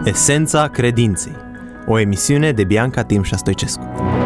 Esența credinței. O emisiune de Bianca Timșa Stoicescu.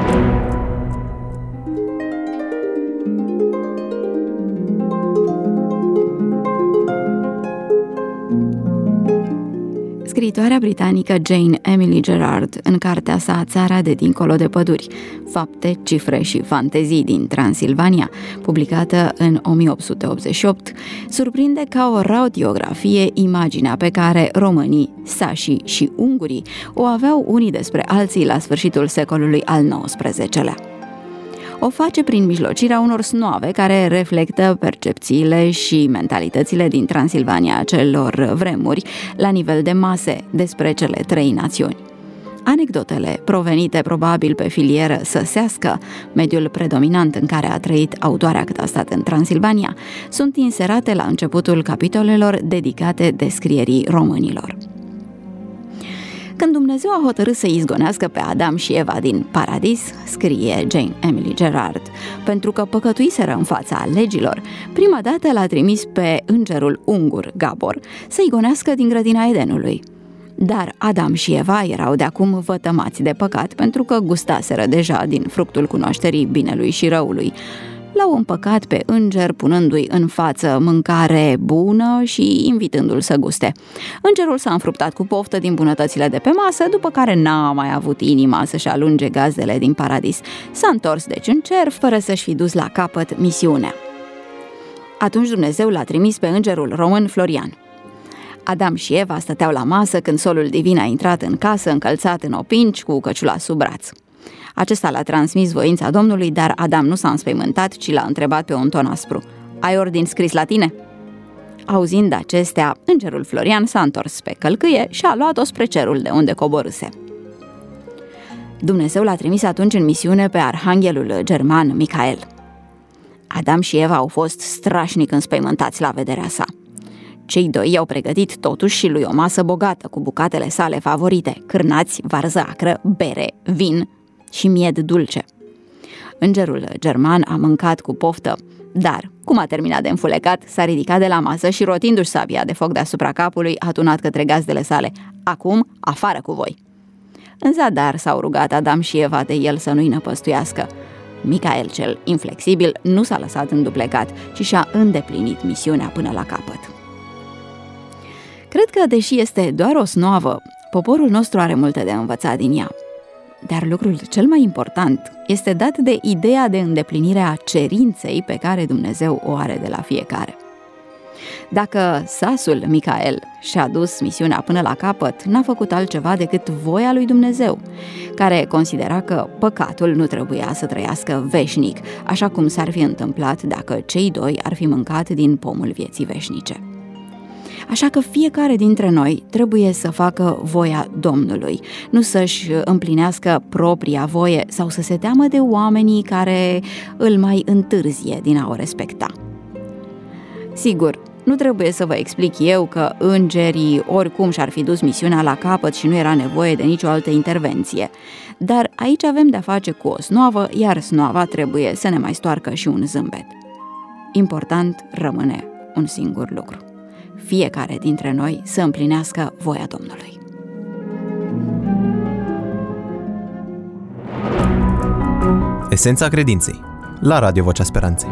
Scriitoarea britanică Jane Emily Gerard, în cartea sa Țara de dincolo de păduri, fapte, cifre și fantezii din Transilvania, publicată în 1888, surprinde ca o radiografie imaginea pe care românii, sașii și ungurii o aveau unii despre alții la sfârșitul secolului al XIX-lea. O face prin mijlocirea unor snoave care reflectă percepțiile și mentalitățile din Transilvania acelor vremuri la nivel de mase despre cele trei națiuni. Anecdotele, provenite probabil pe filieră săsească, mediul predominant în care a trăit autoarea cât a stat în Transilvania, sunt inserate la începutul capitolelor dedicate descrierii românilor. Când Dumnezeu a hotărât să izgonească pe Adam și Eva din paradis, scrie Jane Emily Gerard, pentru că păcătuiseră în fața legilor, prima dată l-a trimis pe îngerul ungur Gabor să igonească din grădina Edenului. Dar Adam și Eva erau de acum vătămați de păcat pentru că gustaseră deja din fructul cunoașterii binelui și răului. L-au împăcat pe înger punându-i în față mâncare bună și invitându-l să guste. Îngerul s-a înfruptat cu poftă din bunătățile de pe masă, după care n-a mai avut inima să-și alunge gazdele din paradis. S-a întors deci în cer, fără să-și fi dus la capăt misiunea. Atunci Dumnezeu l-a trimis pe îngerul român Florian. Adam și Eva stăteau la masă când solul divin a intrat în casă, încălțat în opinci, cu căciula sub braț. Acesta l-a transmis voința Domnului, dar Adam nu s-a înspăimântat, ci l-a întrebat pe un ton aspru: "Ai ordin scris la tine?" Auzind acestea, îngerul Florian s-a întors pe călcâie și a luat-o spre cerul de unde coborâse. Dumnezeu l-a trimis atunci în misiune pe arhanghelul german Michael. Adam și Eva au fost strașnic înspăimântați la vederea sa. Cei doi i-au pregătit totuși și lui o masă bogată cu bucatele sale favorite: cârnați, varză acră, bere, vin și mied dulce. Îngerul german a mâncat cu poftă, dar, cum a terminat de înfulecat, s-a ridicat de la masă și, rotindu-și sabia de foc deasupra capului, a tunat către gazdele sale: "Acum, afară cu voi!" În zadar s-au rugat Adam și Eva de el să nu-i năpăstuiască. Michael, cel inflexibil, nu s-a lăsat înduplecat, ci și-a îndeplinit misiunea până la capăt. Cred că, deși este doar o snoavă, poporul nostru are multe de învățat din ea. Dar lucrul cel mai important este dat de ideea de îndeplinire a cerinței pe care Dumnezeu o are de la fiecare. Dacă sasul Michael și-a dus misiunea până la capăt, n-a făcut altceva decât voia lui Dumnezeu, care considera că păcatul nu trebuia să trăiască veșnic, așa cum s-ar fi întâmplat dacă cei doi ar fi mâncat din pomul vieții veșnice. Așa că fiecare dintre noi trebuie să facă voia Domnului, nu să-și împlinească propria voie sau să se teamă de oamenii care îl mai întârzie din a o respecta. Sigur, nu trebuie să vă explic eu că îngerii oricum și-ar fi dus misiunea la capăt și nu era nevoie de nicio altă intervenție, dar aici avem de-a face cu o snoavă, iar snoava trebuie să ne mai stoarcă și un zâmbet. Important rămâne un singur lucru: fiecare dintre noi să împlinească voia Domnului. Esența credinței. La Radio Vocea Speranței.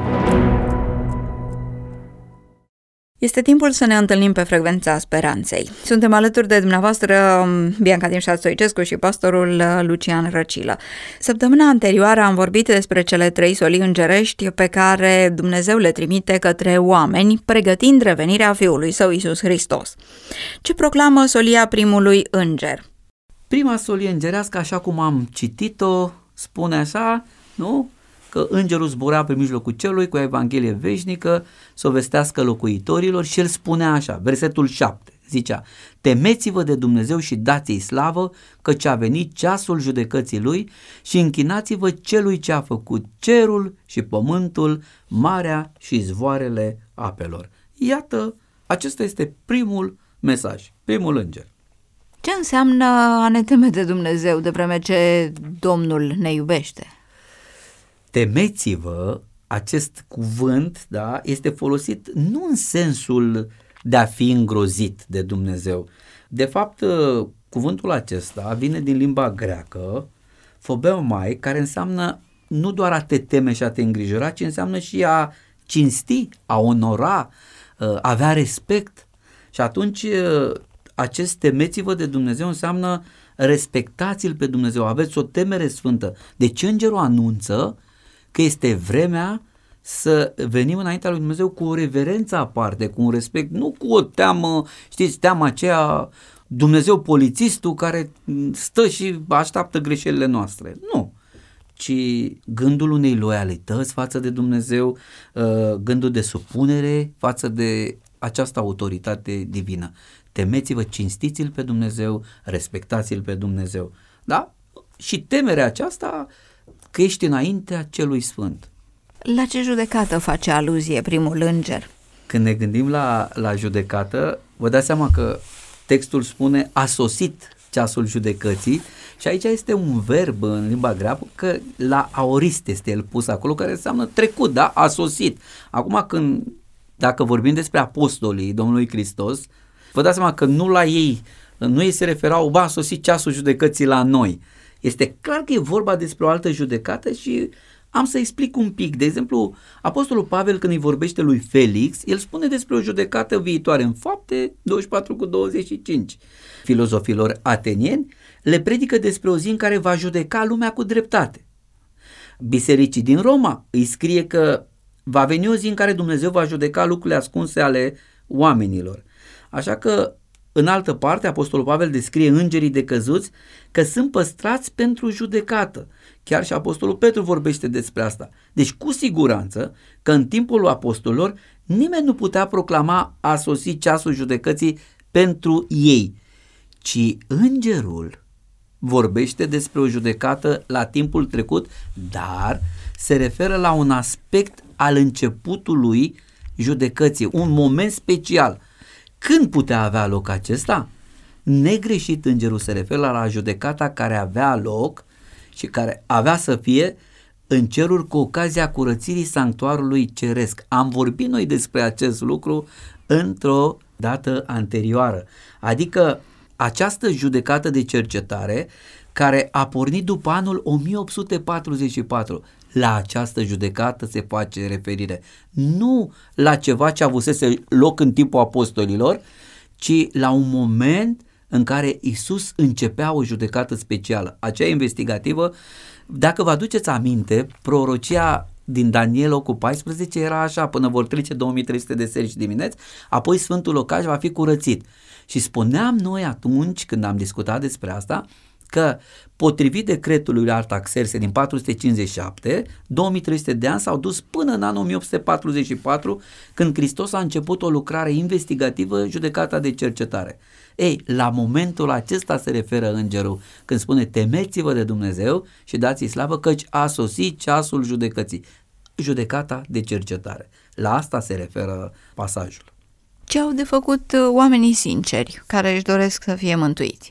Este timpul să ne întâlnim pe frecvența speranței. Suntem alături de dumneavoastră, Bianca Timșa Stoicescu și pastorul Lucian Răcilă. Săptămâna anterioară am vorbit despre cele trei solii îngerești pe care Dumnezeu le trimite către oameni, pregătind revenirea Fiului Său Iisus Hristos. Ce proclamă solia primului înger? Prima solie îngerească, așa cum am citit-o, spune așa, nu? Că îngerul zbura pe mijlocul celui cu o evanghelie veșnică să o vestească locuitorilor și el spunea așa, versetul 7, zicea: "Temeți-vă de Dumnezeu și dați-i slavă, căci a venit ceasul judecății Lui și închinați-vă celui ce a făcut cerul și pământul, marea și izvoarele apelor." Iată, acesta este primul mesaj, primul înger. Ce înseamnă a ne teme de Dumnezeu de vreme ce Domnul ne iubește? Temeți-vă, acest cuvânt, da, este folosit nu în sensul de a fi îngrozit de Dumnezeu. De fapt, cuvântul acesta vine din limba greacă, phobeomai, care înseamnă nu doar a te teme și a te îngrijora, ci înseamnă și a cinsti, a onora, avea respect. Și atunci acest temeți-vă de Dumnezeu înseamnă respectați-l pe Dumnezeu, aveți o temere sfântă. Deci îngerul anunță că este vremea să venim înaintea lui Dumnezeu cu o reverență aparte, cu un respect, nu cu o teamă, știți, teama aceea, Dumnezeu polițistul care stă și așteaptă greșelile noastre. Nu, ci gândul unei loialități față de Dumnezeu, gândul de supunere față de această autoritate divină. Temeți-vă, cinstiți-l pe Dumnezeu, respectați-l pe Dumnezeu. Da? Și temerea aceasta că ești înaintea celui sfânt. La ce judecată face aluzie primul înger? Când ne gândim la judecată, vă dați seama că textul spune a sosit ceasul judecății și aici este un verb în limba greacă că la aorist este el pus acolo, care înseamnă trecut, da? A sosit. Acum dacă vorbim despre apostolii Domnului Hristos, vă dați seama că nu ei se referau, a sosit ceasul judecății la noi. Este clar că e vorba despre o altă judecată și am să explic un pic. De exemplu, apostolul Pavel, când îi vorbește lui Felix, el spune despre o judecată viitoare în Fapte 24:25. Filozofilor atenieni le predică despre o zi în care va judeca lumea cu dreptate. Bisericii din Roma îi scrie că va veni o zi în care Dumnezeu va judeca lucrurile ascunse ale oamenilor. Așa că, în altă parte, apostolul Pavel descrie îngerii decăzuți că sunt păstrați pentru judecată. Chiar și apostolul Petru vorbește despre asta. Deci, cu siguranță că în timpul apostolilor nimeni nu putea proclama a sosit ceasul judecății pentru ei, ci îngerul vorbește despre o judecată la timpul trecut, dar se referă la un aspect al începutului judecății, un moment special. Când putea avea loc acesta? Negreșit îngerul se referă la judecata care avea loc și care avea să fie în ceruri cu ocazia curățirii sanctuarului ceresc. Am vorbit noi despre acest lucru într-o dată anterioară. Adică această judecată de cercetare care a pornit după anul 1844. La această judecată se face referire. Nu la ceva ce avusese loc în timpul apostolilor, ci la un moment în care Iisus începea o judecată specială. Aceea investigativă, dacă vă aduceți aminte, prorocia din Daniel cu 14 era așa: până vor trece 2300 de seri și dimineți, apoi Sfântul Locaș va fi curățit. Și spuneam noi atunci, când am discutat despre asta, că potrivit decretului lui Artaxerxe din 457, 2300 de ani s-au dus până în anul 1844, când Hristos a început o lucrare investigativă, judecata de cercetare. Ei, la momentul acesta se referă îngerul când spune: temeți-vă de Dumnezeu și dați-i slavă, căci a sosit ceasul judecății. Judecata de cercetare. La asta se referă pasajul. Ce au de făcut oamenii sinceri care își doresc să fie mântuiți?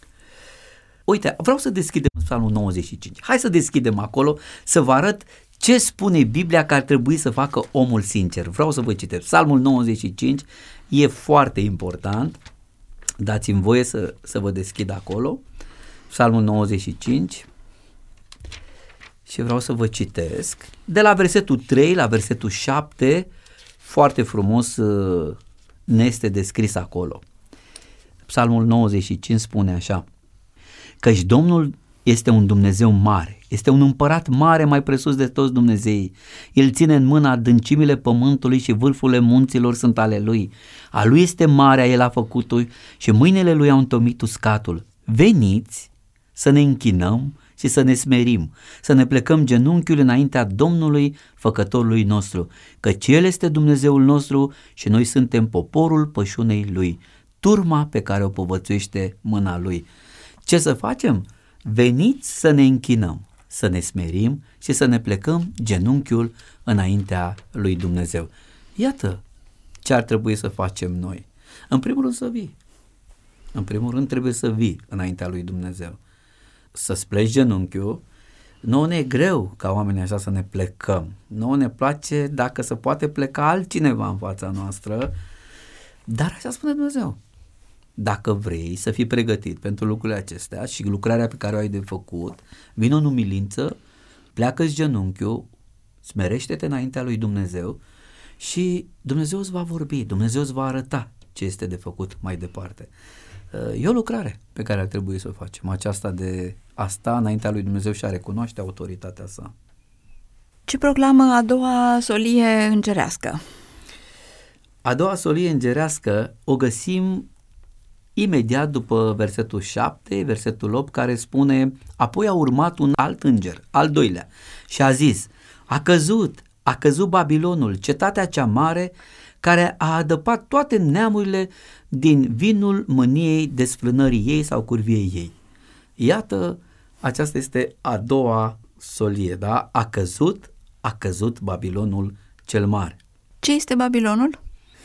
Uite, vreau să deschidem Psalmul 95. Hai să deschidem acolo să vă arăt ce spune Biblia că ar trebui să facă omul sincer. Vreau să vă citesc. Psalmul 95 e foarte important. Dați-mi voie să vă deschid acolo. Psalmul 95 și vreau să vă citesc. De la versetul 3 la versetul 7, foarte frumos ne este descris acolo. Psalmul 95 spune așa: căci Domnul este un Dumnezeu mare, este un împărat mare mai presus de toți dumnezeii. El ține în mână adâncimile pământului și vârfurile munților sunt ale lui. A lui este marea, el a făcut-o și mâinile lui au întomit uscatul. Veniți să ne închinăm și să ne smerim, să ne plecăm genunchiul înaintea Domnului, făcătorului nostru, căci El este Dumnezeul nostru și noi suntem poporul pășunei Lui, turma pe care o povățuiește mâna Lui. Ce să facem? Veniți să ne închinăm, să ne smerim și să ne plecăm genunchiul înaintea lui Dumnezeu. Iată ce ar trebui să facem noi. În primul rând să vii. În primul rând trebuie să vii înaintea lui Dumnezeu. Să-ți pleci genunchiul. Nouă ne e greu ca oamenii așa să ne plecăm. Nouă ne place dacă se poate pleca altcineva în fața noastră, dar așa spune Dumnezeu. dacă vrei să fii pregătit pentru lucrurile acestea și lucrarea pe care o ai de făcut, vină în umilință, pleacă-ți genunchiul, smerește-te înaintea lui Dumnezeu și Dumnezeu îți va vorbi, Dumnezeu îți va arăta ce este de făcut mai departe. E o lucrare pe care ar trebui să o facem, aceasta de a sta înaintea lui Dumnezeu și a recunoaște autoritatea sa. Ce proclamă a doua solie îngerească? A doua solie îngerească o găsim imediat după versetul 7, versetul 8, care spune: apoi a urmat un alt înger, al doilea, și a zis: a căzut Babilonul, cetatea cea mare, care a adăpat toate neamurile din vinul mâniei desfrânării ei sau curviei ei. Iată, aceasta este a doua solie, da? A căzut Babilonul cel mare. Ce este Babilonul?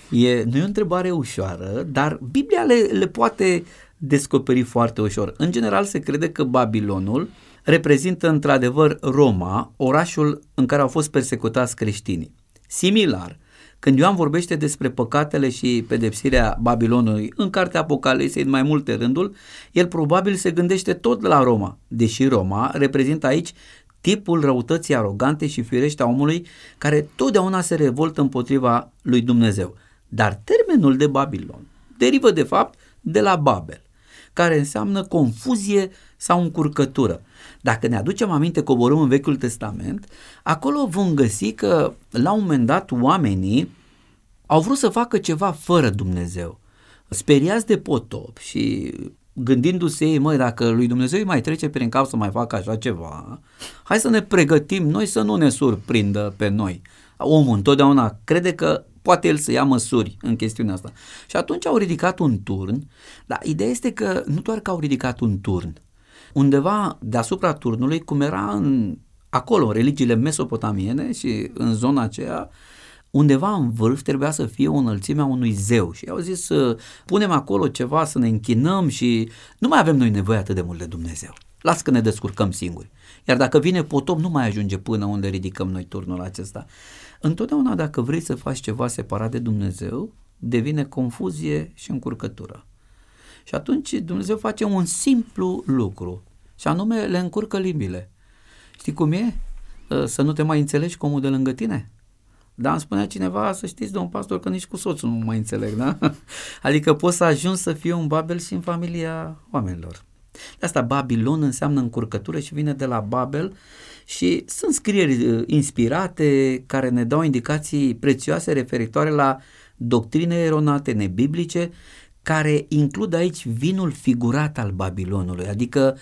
Nu e o întrebare ușoară, dar Biblia le poate descoperi foarte ușor. În general se crede că Babilonul reprezintă într-adevăr Roma, orașul în care au fost persecutați creștinii. Similar, când Ioan vorbește despre păcatele și pedepsirea Babilonului în cartea Apocalipsei în mai multe rânduri, el probabil se gândește tot la Roma, deși Roma reprezintă aici tipul răutății arogante și firește a omului care totdeauna se revoltă împotriva lui Dumnezeu. Dar termenul de Babilon derivă de fapt de la Babel, care înseamnă confuzie sau încurcătură. Dacă ne aducem aminte, coborâm în Vechiul Testament, acolo vom găsi că la un moment dat oamenii au vrut să facă ceva fără Dumnezeu, speriați de potop și gândindu-se ei: măi, dacă lui Dumnezeu îi mai trece prin cap să mai facă așa ceva, hai să ne pregătim noi să nu ne surprindă pe noi. Omul întotdeauna crede că poate el să ia măsuri în chestiunea asta. Și atunci au ridicat un turn, dar ideea este că nu doar că au ridicat un turn, undeva deasupra turnului, cum era acolo în religiile mesopotamiene și în zona aceea, undeva în vârf trebuia să fie o înălțime a unui zeu și au zis: punem acolo ceva să ne închinăm și nu mai avem noi nevoie atât de mult de Dumnezeu. Las că ne descurcăm singuri. Iar dacă vine potop, nu mai ajunge până unde ridicăm noi turnul acesta. Întotdeauna dacă vrei să faci ceva separat de Dumnezeu, devine confuzie și încurcătură. Și atunci Dumnezeu face un simplu lucru, și anume le încurcă limbile. Știi cum e? Să nu te mai înțelegi cu omul de lângă tine? Dar îmi spunea cineva: să știți, domn pastor, că nici cu soțul nu mă mai înțeleg, da? Adică poți să ajungi să fii un Babel și în familia oamenilor. De asta Babilon înseamnă încurcătură și vine de la Babel și sunt scrieri inspirate care ne dau indicații prețioase referitoare la doctrine eronate, nebiblice, care includ aici vinul figurat al Babilonului, adică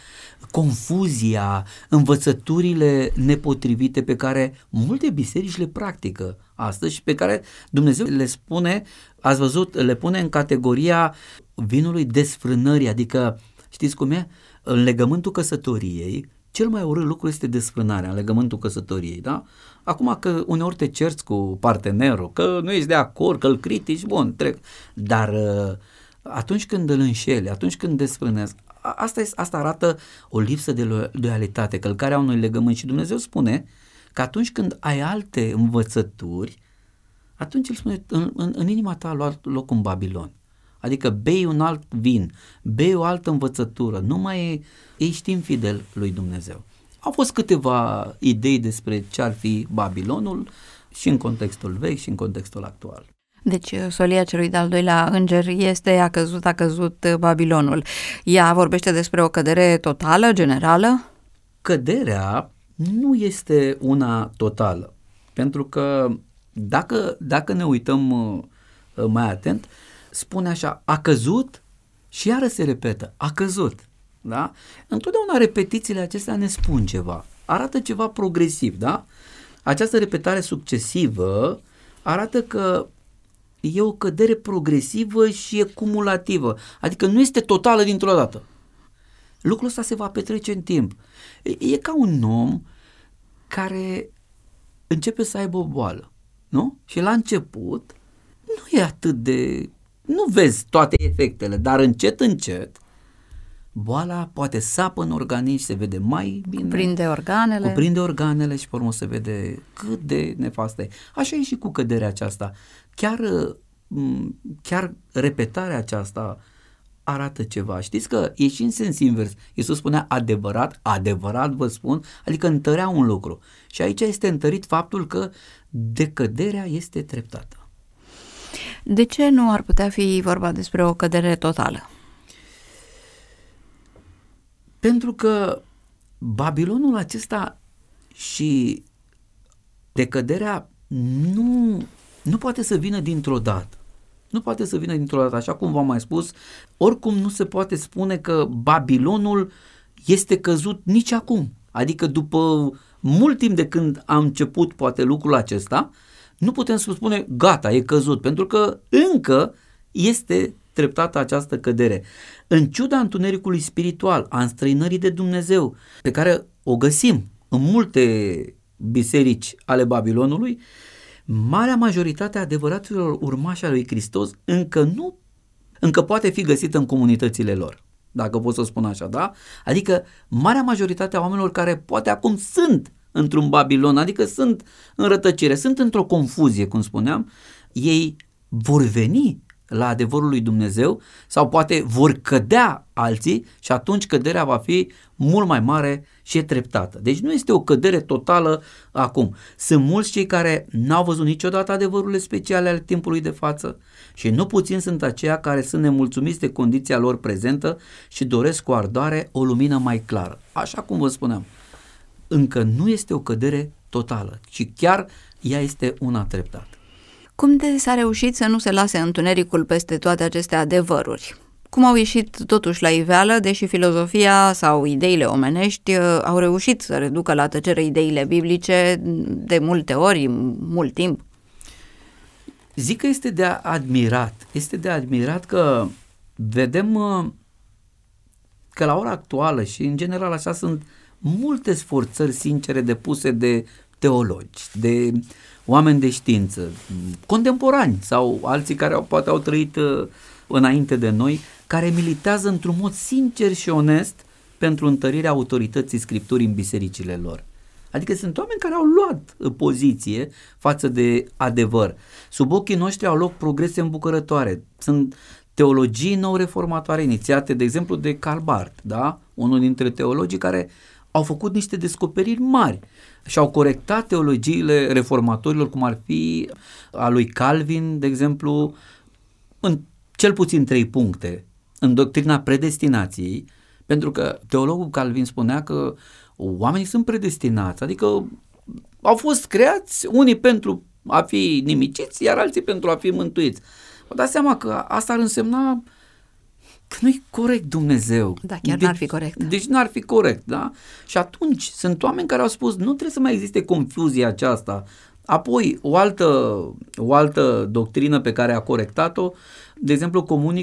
confuzia, învățăturile nepotrivite pe care multe biserici le practică astăzi și pe care Dumnezeu le spune, ați văzut, le pune în categoria vinului desfrânării, adică știți cum e? În legământul căsătoriei, cel mai urât lucru este desfrânarea în legământul căsătoriei, da? Acum că uneori te cerți cu partenerul, că nu ești de acord, că îl critici, bun, trec. Dar atunci când îl înșeli, atunci când desfrânezi, asta arată o lipsă de loialitate, călcarea unui legământ. Și Dumnezeu spune că atunci când ai alte învățături, atunci îl spune: în inima ta a luat loc un Babilon. Adică bei un alt vin, bei o altă învățătură, nu mai ești infidel lui Dumnezeu. Au fost câteva idei despre ce ar fi Babilonul și în contextul vechi și în contextul actual. Deci solia celui de-al doilea înger este: a căzut Babilonul. Ea vorbește despre o cădere totală, generală? Căderea nu este una totală, pentru că dacă ne uităm mai atent, spune așa: a căzut și iară se repetă, a căzut. Da? Întotdeauna repetițiile acestea ne spun ceva, arată ceva progresiv, da? Această repetare succesivă arată că e o cădere progresivă și e cumulativă, adică nu este totală dintr-o dată. Lucrul ăsta se va petrece în timp. E ca un om care începe să aibă o boală, nu? Și la început nu e atât de... nu vezi toate efectele, dar încet, boala poate sapă în organism, se vede mai bine. Cuprinde organele și pe urmă se vede cât de nefastă e. Așa e și cu căderea aceasta. Chiar repetarea aceasta arată ceva. Știți că e și în sens invers. Iisus spunea adevărat, adevărat vă spun, adică întărea un lucru. Și aici este întărit faptul că decăderea este treptată. De ce nu ar putea fi vorba despre o cădere totală? Pentru că Babilonul acesta și decăderea nu poate să vină dintr-o dată. Nu poate să vină dintr-o dată, așa cum v-am mai spus, oricum nu se poate spune că Babilonul este căzut nici acum. Adică după mult timp de când a început poate lucrul acesta, nu putem să spune gata, e căzut, pentru că încă este treptată această cădere. În ciuda întunericului spiritual, a înstrăinării de Dumnezeu, pe care o găsim în multe biserici ale Babilonului, marea majoritate a adevăraților urmași al lui Hristos încă poate fi găsită în comunitățile lor, dacă pot să spun așa, da? Adică marea majoritate a oamenilor care poate acum sunt într-un Babilon, adică sunt în rătăcire, sunt într-o confuzie, cum spuneam, ei vor veni la adevărul lui Dumnezeu sau poate vor cădea alții și atunci căderea va fi mult mai mare și treptată. Deci nu este o cădere totală acum. Sunt mulți cei care n-au văzut niciodată adevărurile speciale ale timpului de față și nu puțin sunt aceia care sunt nemulțumiți de condiția lor prezentă și doresc cu ardoare o lumină mai clară. Așa cum vă spuneam, încă nu este o cădere totală, ci chiar ea este una treptată. Cum de s-a reușit să nu se lase întunericul peste toate aceste adevăruri? Cum au ieșit totuși la iveală, deși filozofia sau ideile omenești au reușit să reducă la tăcere ideile biblice de multe ori, mult timp? Zic că este de admirat. Este de admirat că vedem că la ora actuală și în general așa sunt multe sforțări sincere depuse de teologi, de oameni de știință, contemporani sau alții care poate au trăit înainte de noi, care militează într-un mod sincer și onest pentru întărirea autorității Scripturii în bisericile lor. Adică sunt oameni care au luat poziție față de adevăr. Sub ochii noștri au loc progrese îmbucurătoare. Sunt teologii nou reformatoare inițiate, de exemplu, de Karl Barth, da? Unul dintre teologii care au făcut niște descoperiri mari și au corectat teologiile reformatorilor, cum ar fi a lui Calvin, de exemplu, în cel puțin 3 puncte, în doctrina predestinației, pentru că teologul Calvin spunea că oamenii sunt predestinați, adică au fost creați unii pentru a fi nimiciți, iar alții pentru a fi mântuiți. Vă dați seama că asta ar însemna că nu-i corect Dumnezeu. Da, chiar n-ar fi corect. Deci n-ar fi corect, da? Și atunci sunt oameni care au spus, nu trebuie să mai existe confuzia aceasta. Apoi, o altă doctrină pe care a corectat-o, de exemplu,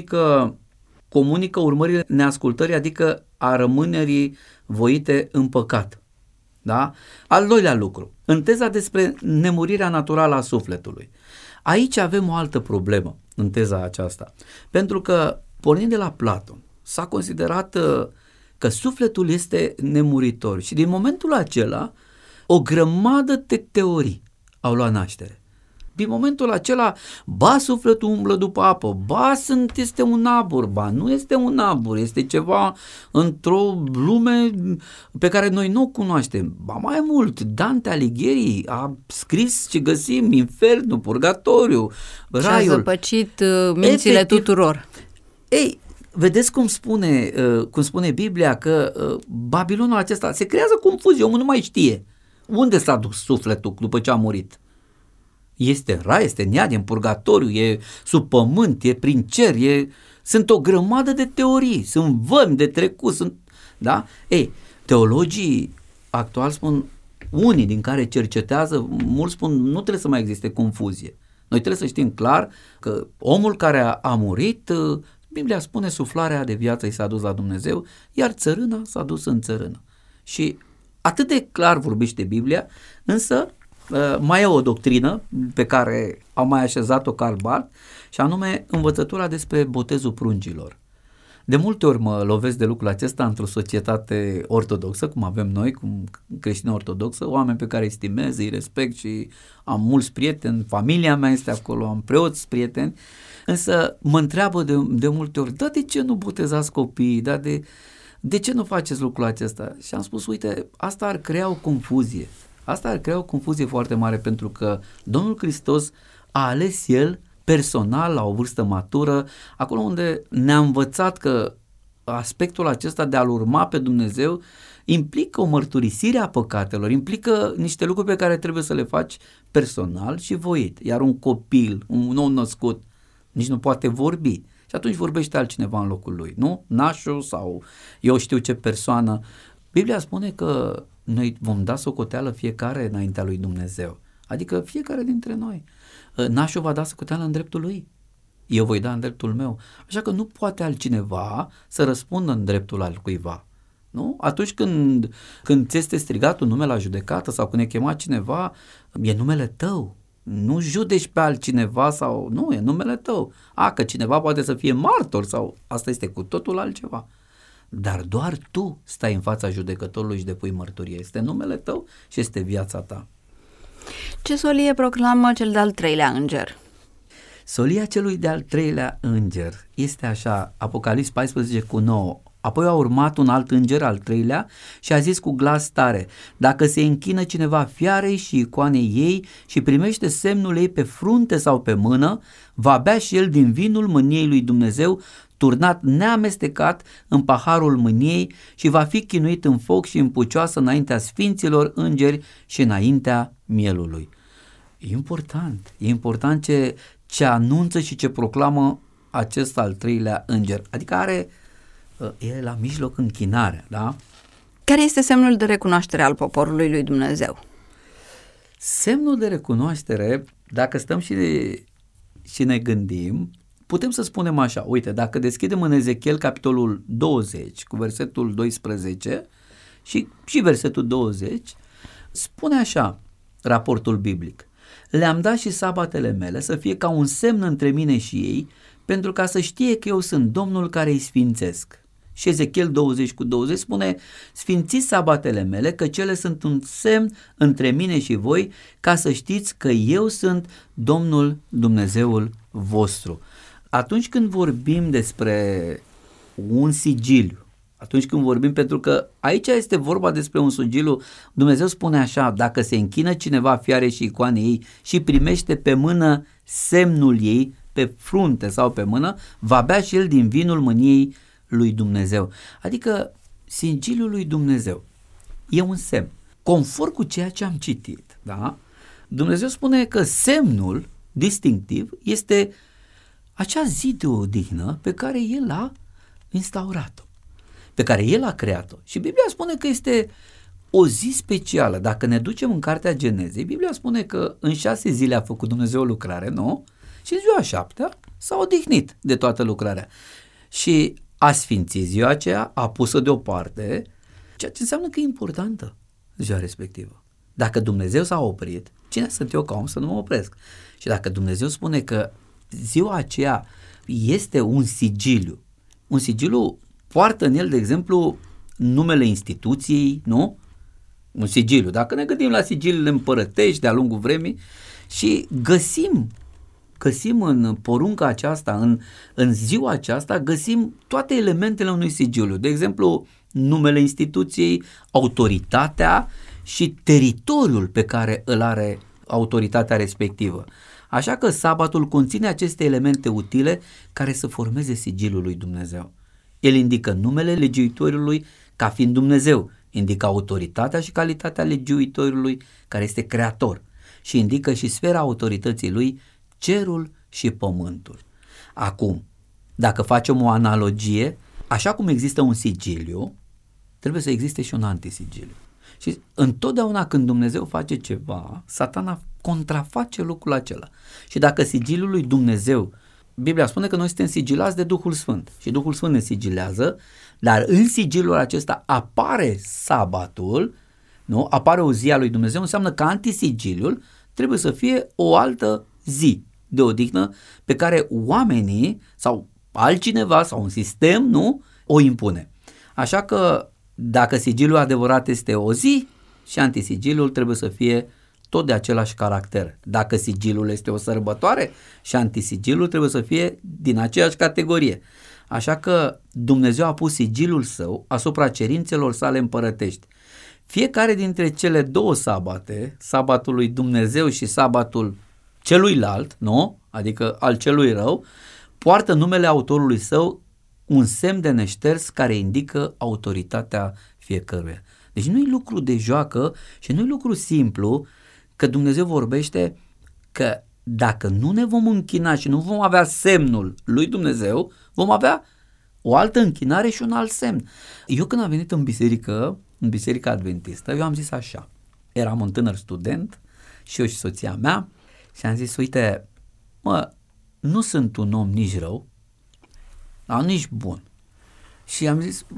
comunică urmările neascultării, adică a rămânerii voite în păcat. Da? Al doilea lucru, în teza despre nemurirea naturală a sufletului. Aici avem o altă problemă în teza aceasta, pentru că pornind de la Platon, s-a considerat că sufletul este nemuritor și din momentul acela o grămadă de teorii au luat naștere. Din momentul acela, ba sufletul umblă după apă, ba este un abur, ba nu este un abur, este ceva într-o lume pe care noi nu o cunoaștem. Ba mai mult, Dante Alighieri a scris ce găsim, infernul, purgatoriu, raiul. Și a zăpăcit mințile tuturor. Ei, vedeți cum spune Biblia că Babilonul acesta se creează confuzie, omul nu mai știe. Unde s-a dus sufletul după ce a murit? Este în rai, este în iad, e în purgatoriu, e sub pământ, e prin cer, sunt o grămadă de teorii, sunt vămi de trecut, da? Ei, teologii actuali spun, unii din care cercetează, mulți spun, nu trebuie să mai existe confuzie. Noi trebuie să știm clar că omul care a murit, Biblia spune, suflarea de viață i s-a dus la Dumnezeu, iar țărâna s-a dus în țărână. Și atât de clar vorbește Biblia, însă mai e o doctrină pe care au mai așezat-o Karl Barth și anume învățătura despre botezul pruncilor. De multe ori mă lovesc de lucrul acesta într-o societate ortodoxă, cum avem noi, cum creștină ortodoxă, oameni pe care îi stimez, îi respect și am mulți prieteni, familia mea este acolo, am preoți prieteni, însă mă întreabă de multe ori, de ce nu botezați copiii, de ce nu faceți lucrul acesta? Și am spus, uite, asta ar crea o confuzie. Asta ar crea o confuzie foarte mare, pentru că Domnul Hristos a ales El personal, la o vârstă matură, acolo unde ne-a învățat că aspectul acesta de a-L urma pe Dumnezeu implică o mărturisire a păcatelor, implică niște lucruri pe care trebuie să le faci personal și voit. Iar un copil, un nou născut, nici nu poate vorbi. Și atunci vorbește altcineva în locul lui, nu? Nașul sau eu știu ce persoană. Biblia spune că noi vom da socoteală fiecare înaintea lui Dumnezeu. Adică fiecare dintre noi. Nașul va da socoteală în dreptul lui. Eu voi da în dreptul meu. Așa că nu poate altcineva să răspundă în dreptul al cuiva. Nu? Atunci când ți este strigat un nume la judecată sau când e chemat cineva, e numele tău. Nu judeci pe altcineva sau nu, e numele tău. Că cineva poate să fie martor sau asta este cu totul altceva. Dar doar tu stai în fața judecătorului și depui mărturie. Este numele tău și este viața ta. Ce solie proclamă cel de-al treilea înger? Solia celui de-al treilea înger este așa, Apocalips 14:9. Apoi a urmat un alt înger, al treilea, și a zis cu glas tare: dacă se închină cineva fiarei și icoanei ei și primește semnul ei pe frunte sau pe mână, va bea și el din vinul mâniei lui Dumnezeu, turnat neamestecat în paharul mâniei, și va fi chinuit în foc și în pucioasă înaintea sfinților îngeri și înaintea mielului. E important ce anunță și ce proclamă acest al treilea înger. Adică e la mijloc închinarea, da? Care este semnul de recunoaștere al poporului lui Dumnezeu? Semnul de recunoaștere, dacă stăm și ne gândim, putem să spunem așa, uite, dacă deschidem în Ezechiel capitolul 20 cu versetul 12 și versetul 20, spune așa raportul biblic: le-am dat și sabatele mele să fie ca un semn între mine și ei, pentru ca să știe că eu sunt Domnul care îi sfințesc. Și Ezechiel 20:20 spune: sfințiți sabatele mele, că cele sunt un semn între mine și voi, ca să știți că eu sunt Domnul Dumnezeul vostru. Atunci când vorbim despre un sigiliu, atunci când vorbim, pentru că aici este vorba despre un sigiliu, Dumnezeu spune așa: dacă se închină cineva fiarei și icoanei ei și primește pe mână semnul ei, pe frunte sau pe mână, va bea și el din vinul mâniei lui Dumnezeu. Adică sigiliul lui Dumnezeu e un semn. Conform cu ceea ce am citit, da? Dumnezeu spune că semnul distinctiv este acea zi de odihnă pe care El a instaurat-o, pe care El a creat-o. Și Biblia spune că este o zi specială. Dacă ne ducem în cartea Genezei, Biblia spune că în 6 zile a făcut Dumnezeu o lucrare, nu? Și în ziua 7-a s-a odihnit de toată lucrarea. Și a sfințit ziua aceea, a pus-o deoparte, ceea ce înseamnă că e importantă ziua respectivă. Dacă Dumnezeu s-a oprit, cine sunt eu ca om să nu mă opresc? Și dacă Dumnezeu spune că ziua aceea este un sigiliu poartă în el, de exemplu, numele instituției, nu? Un sigiliu. Dacă ne gândim la sigiliile împărătești de-a lungul vremii și găsim în porunca aceasta, în ziua aceasta, găsim toate elementele unui sigiliu. De exemplu, numele instituției, autoritatea și teritoriul pe care îl are autoritatea respectivă. Așa că sabatul conține aceste elemente utile care să formeze sigiliul lui Dumnezeu. El indică numele legiuitorului ca fiind Dumnezeu, indică autoritatea și calitatea legiuitorului care este creator și indică și sfera autorității lui, cerul și pământul. Acum, dacă facem o analogie, așa cum există un sigiliu, trebuie să existe și un antisigiliu. Și întotdeauna când Dumnezeu face ceva, Satana contraface lucrul acela. Și dacă sigiliul lui Dumnezeu, Biblia spune că noi suntem sigilați de Duhul Sfânt și Duhul Sfânt ne sigilează, dar în sigiliul acesta apare sabatul, nu? Apare o zi a lui Dumnezeu, înseamnă că antisigiliul trebuie să fie o altă zi de odihnă pe care oamenii sau altcineva sau un sistem, nu, o impune. Așa că dacă sigiliul adevărat este o zi, și antisigiliul trebuie să fie tot de același caracter. Dacă sigiliul este o sărbătoare, și antisigiliul trebuie să fie din aceeași categorie. Așa că Dumnezeu a pus sigiliul său asupra cerințelor sale împărătești. Fiecare dintre cele două sabate, sabatul lui Dumnezeu și sabatul celuilalt, nu? Adică al celui rău, poartă numele autorului său, un semn de neșters care indică autoritatea fiecăruia. Deci nu e lucru de joacă și nu e lucru simplu că Dumnezeu vorbește că dacă nu ne vom închina și nu vom avea semnul lui Dumnezeu, vom avea o altă închinare și un alt semn. Eu când am venit în biserica adventistă, eu am zis așa, eram un tânăr student și eu și soția mea și am zis, uite, nu sunt un om nici rău, dar nici bun. Și am zis,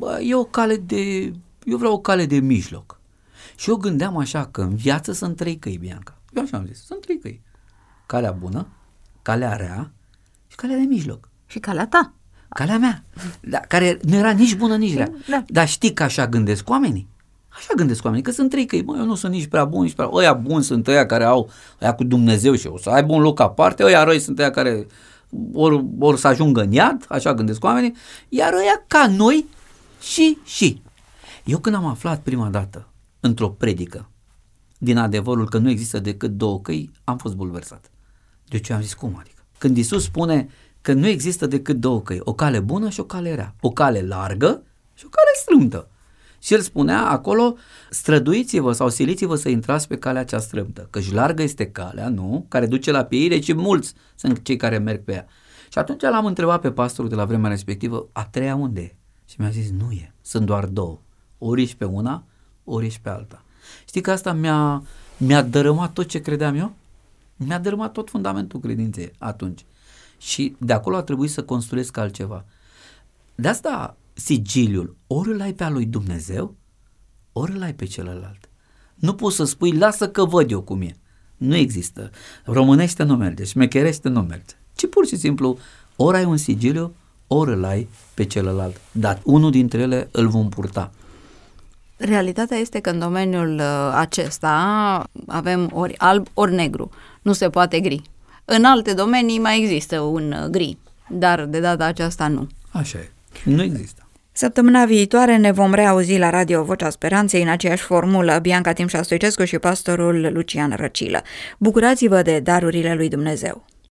eu vreau o cale de mijloc. Și eu gândeam așa că în viață sunt 3 căi, Bianca. Eu așa am zis, sunt 3 căi. Calea bună, calea rea și calea de mijloc. Și calea ta. Calea mea, care nu era nici bună, nici rea. Da. Dar știi că așa gândesc oamenii? Așa gândesc oamenii, că sunt 3 căi. Eu nu sunt nici prea bun, nici prea... Ăia buni sunt ăia care au, ăia cu Dumnezeu și o să aibă un loc aparte, ăia răi sunt ăia care ori să ajungă în iad, așa gândesc oamenii, iar ăia ca noi și. Eu când am aflat prima dată într-o predică din adevărul că nu există decât 2 căi, am fost bulversat. Deci eu am zis, cum adică? Când Iisus spune că nu există decât 2 căi, o cale bună și o cale rea, o cale largă și o cale strâmtă. Și el spunea acolo, străduiți-vă sau siliți-vă să intrați pe calea cea strâmtă, căci largă este calea, nu, care duce la pieire, ci mulți sunt cei care merg pe ea. Și atunci l-am întrebat pe pastorul de la vremea respectivă, a 3-a unde e? Și mi-a zis, nu e, sunt doar 2, ori ești pe una, ori ești pe alta. Știi că asta mi-a dărâmat tot ce credeam eu? Mi-a dărâmat tot fundamentul credinței atunci. Și de acolo a trebuit să construiesc altceva. De asta sigiliul, ori îl ai pe al lui Dumnezeu, ori îl ai pe celălalt. Nu poți să spui, lasă că văd eu cum e. Nu există. Românește nu merge, șmecherește nu merge. Ci pur și simplu, ori ai un sigiliu, ori îl ai pe celălalt. Dar unul dintre ele îl vom purta. Realitatea este că în domeniul acesta avem ori alb, ori negru. Nu se poate gri. În alte domenii mai există un gri, dar de data aceasta nu. Așa e. Nu există. Săptămâna viitoare ne vom reauzi la Radio Vocea Speranței în aceeași formulă, Bianca Timșa Stoicescu și pastorul Lucian Răcilă. Bucurați-vă de darurile lui Dumnezeu!